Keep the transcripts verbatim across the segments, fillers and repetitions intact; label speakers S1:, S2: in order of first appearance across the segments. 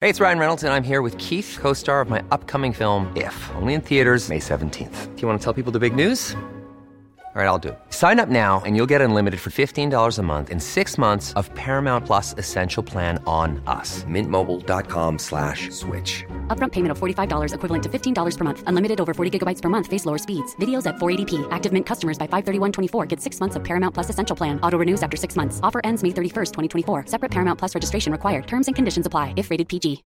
S1: Hey, it's Ryan Reynolds, and I'm here with Keith, co-star of my upcoming film, If, only in theaters May seventeenth. Do you want to tell people the big news? All right, I'll do it. Sign up now and you'll get unlimited for fifteen dollars a month and six months of Paramount Plus Essential Plan on us. Mint Mobile dot com slash switch.
S2: Upfront payment of forty-five dollars equivalent to fifteen dollars per month. Unlimited over forty gigabytes per month. Face lower speeds. Videos at four eighty p. Active Mint customers by five thirty-one twenty-four get six months of Paramount Plus Essential Plan. Auto renews after six months. Offer ends May thirty-first, twenty twenty-four. Separate Paramount Plus registration required. Terms and conditions apply if rated P G.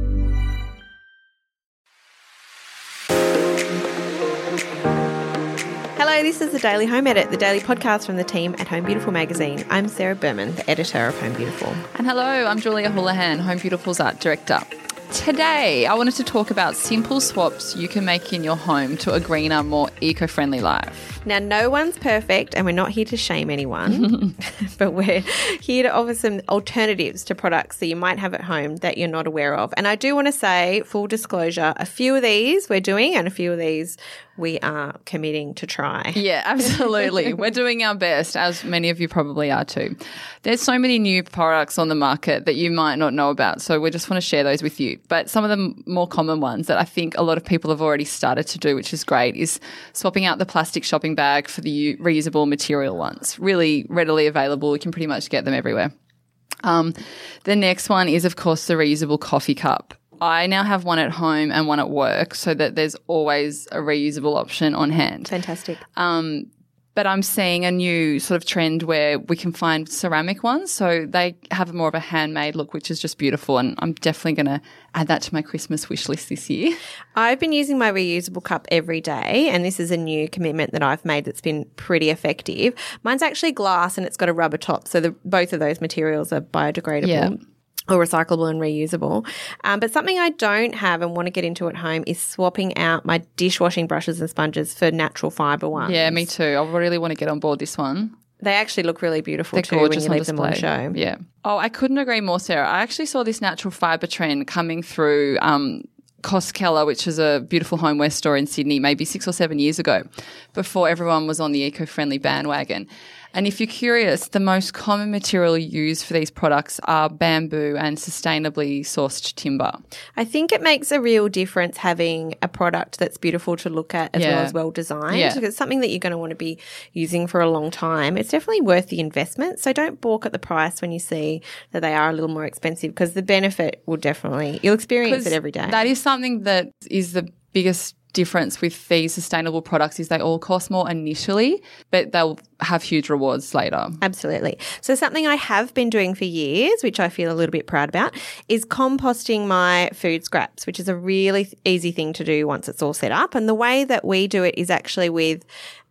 S3: Hello, this is the Daily Home Edit, the daily podcast from the team at Home Beautiful magazine. I'm Sarah Berman, the editor of Home Beautiful.
S4: And hello, I'm Julia Houlihan, Home Beautiful's art director. Today, I wanted to talk about simple swaps you can make in your home to a greener, more eco-friendly life.
S3: Now, no one's perfect, and we're not here to shame anyone, but we're here to offer some alternatives to products that you might have at home that you're not aware of. And I do want to say, full disclosure, a few of these we're doing and a few of these we are committing to try.
S4: Yeah, absolutely. We're doing our best, as many of you probably are too. There's so many new products on the market that you might not know about, so we just want to share those with you. But some of the more common ones that I think a lot of people have already started to do, which is great, is swapping out the plastic shopping bag for the reusable material ones. Really readily available. You can pretty much get them everywhere. Um, the next one is, of course, the reusable coffee cup. I now have one at home and one at work so that there's always a reusable option on hand.
S3: Fantastic.
S4: Um, but I'm seeing a new sort of trend where we can find ceramic ones. So they have more of a handmade look, which is just beautiful. And I'm definitely going to add that to my Christmas wish list this year.
S3: I've been using my reusable cup every day, and this is a new commitment that I've made that's been pretty effective. Mine's actually glass and it's got a rubber top. So the, both of those materials are biodegradable.
S4: Yeah.
S3: Or recyclable and reusable. Um, but something I don't have and want to get into at home is swapping out my dishwashing brushes and sponges for natural fibre ones.
S4: Yeah, me too. I really want to get on board this one.
S3: They actually look really beautiful
S4: They're
S3: too
S4: gorgeous
S3: when you
S4: on
S3: leave them on show.
S4: Yeah. Oh, I couldn't agree more, Sarah. I actually saw this natural fibre trend coming through um, Coskeller, which is a beautiful homeware store in Sydney, maybe six or seven years ago, before everyone was on the eco-friendly bandwagon. And if you're curious, the most common material used for these products are bamboo and sustainably sourced timber.
S3: I think it makes a real difference having a product that's beautiful to look at as
S4: Yeah.
S3: well as well designed.
S4: Yeah.
S3: Because it's something that you're going to want to be using for a long time. It's definitely worth the investment. So don't balk at the price when you see that they are a little more expensive, because the benefit will definitely, you'll experience it every day.
S4: That is something that is the biggest difference with these sustainable products, is they all cost more initially, but they'll have huge rewards later.
S3: Absolutely. So something I have been doing for years, which I feel a little bit proud about, is composting my food scraps, which is a really th- easy thing to do once it's all set up. And the way that we do it is actually with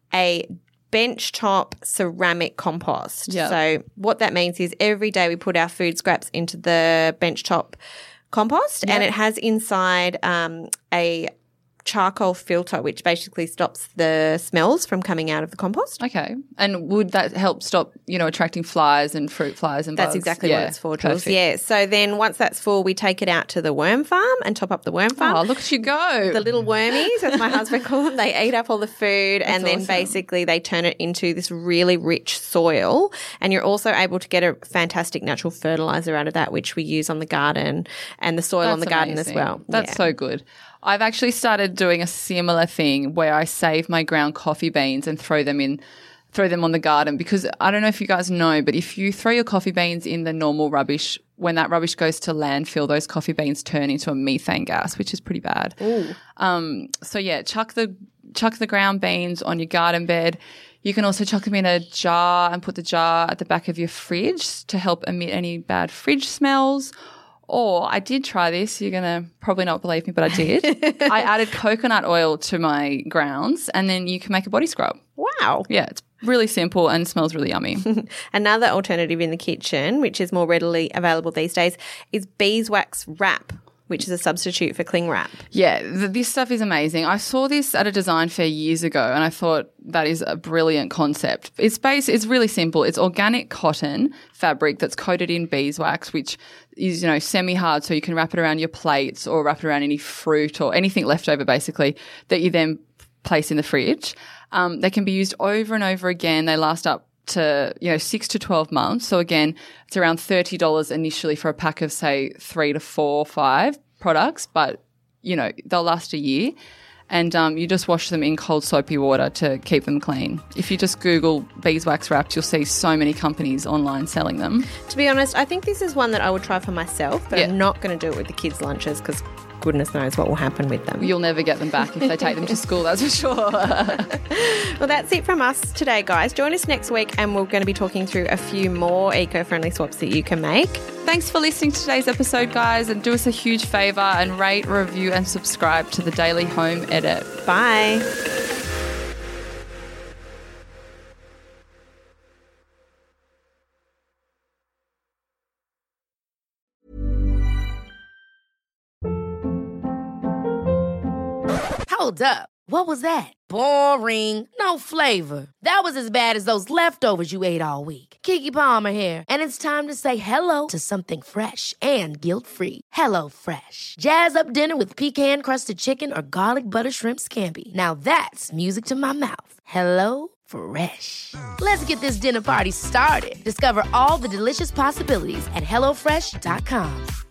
S3: a benchtop ceramic compost.
S4: Yep.
S3: So what that means is every day we put our food scraps into the benchtop compost,
S4: Yep.
S3: and it has inside um, a charcoal filter, which basically stops the smells from coming out of the compost.
S4: Okay. And would that help stop, you know, attracting flies and fruit flies and
S3: That's
S4: bugs?
S3: exactly
S4: Yeah,
S3: what it's for, Jules.
S4: perfect.
S3: Yeah. So then once that's full, we take it out to the worm farm and top up the worm farm.
S4: Oh, look at you go.
S3: The little wormies, as my husband calls them, they eat up all the food, and then
S4: awesome.
S3: basically they turn it into this really rich soil. And you're also able to get a fantastic natural fertilizer out of that, which we use on the garden and the soil on the
S4: That's
S3: garden
S4: amazing.
S3: as well.
S4: That's
S3: Yeah.
S4: so good. I've actually started doing a similar thing where I save my ground coffee beans and throw them in, throw them on the garden, because I don't know if you guys know, but if you throw your coffee beans in the normal rubbish, when that rubbish goes to landfill, those coffee beans turn into a methane gas, which is pretty bad.
S3: Ooh.
S4: Um, so yeah, chuck the chuck the ground beans on your garden bed. You can also chuck them in a jar and put the jar at the back of your fridge to help emit any bad fridge smells. Or I did try this. You're going to probably not believe me, but I did. I added coconut oil to my grounds, and then you can make a body scrub.
S3: Wow.
S4: Yeah, it's really simple and smells really yummy.
S3: Another alternative in the kitchen, which is more readily available these days, is beeswax wrap, which is a substitute for cling wrap.
S4: Yeah, th- this stuff is amazing. I saw this at a design fair years ago, and I thought that is a brilliant concept. It's based, it's really simple. It's organic cotton fabric that's coated in beeswax, which is, you know, semi-hard, so you can wrap it around your plates or wrap it around any fruit or anything left over, basically, that you then place in the fridge. Um, they can be used over and over again. They last up to, you know, six to twelve months. So again, it's around thirty dollars initially for a pack of, say, three to four or five products, but, you know, they'll last a year. And um, you just wash them in cold soapy water to keep them clean. If you just Google beeswax wraps, you'll see so many companies online selling them.
S3: To be honest, I think this is one that I would try for myself, but
S4: Yeah.
S3: I'm not going to do it with the kids' lunches because goodness knows what will happen with them.
S4: You'll never get them back if they take them to school, that's for sure.
S3: Well, that's it from us today, guys. Join us next week and we're going to be talking through a few more eco-friendly swaps that you can make.
S4: Thanks for listening to today's episode, guys, and do us a huge favour and rate, review and subscribe to the Daily Home Edit.
S3: Bye.
S5: Hold up. What was that? Boring. No flavor. That was as bad as those leftovers you ate all week. Keke Palmer here, and it's time to say hello to something fresh and guilt-free. Hello Fresh. Jazz up dinner with pecan-crusted chicken or garlic butter shrimp scampi. Now that's music to my mouth. Hello Fresh. Let's get this dinner party started. Discover all the delicious possibilities at hello fresh dot com.